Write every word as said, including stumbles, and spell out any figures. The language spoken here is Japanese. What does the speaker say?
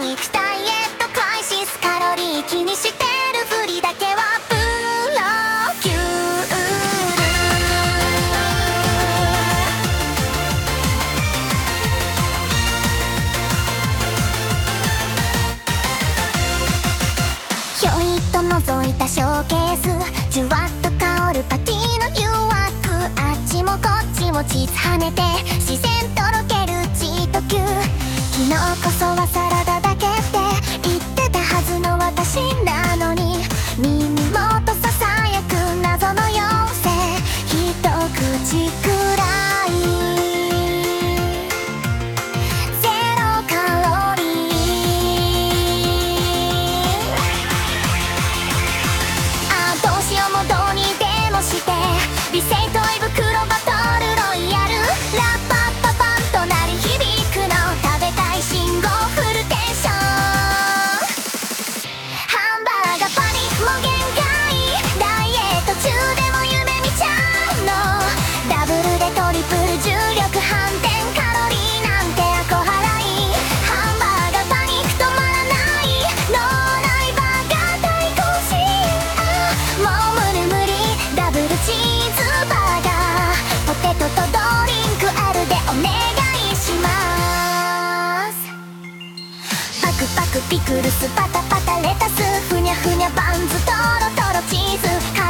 肉ダイエットクライシス、カロリー気にしてるふりだけはプロ級。ひょいっと覗いたショーケース、じゅわっと香るパティの誘惑、あっちもこっちもチーズ跳ねて自然とろけるチート級。昨日こそはサラダだけって言ってたはずの私なのに、耳元ささやく謎の妖精、一口くらいゼロカロリー。ああどうしようもどうにでもして、美声トイ袋バトルロイヤル、ラッパッパパンと鳴り響くの食べたい信号フルテンション。ハンバーガーパニも限界、ダイエット中でも夢見ちゃうの、ダブルでトリプル重力反転、カロリーなんてアコ払い。ハンバーガーパニック止まらない、脳内バーガー対抗心。ああもう無理無理、ダブルチーズバーガー、ポテトとドリンクあるでお願いします。パクパクピクルスパタパタレタス、ふにゃふにゃバンズトロトロチーズ、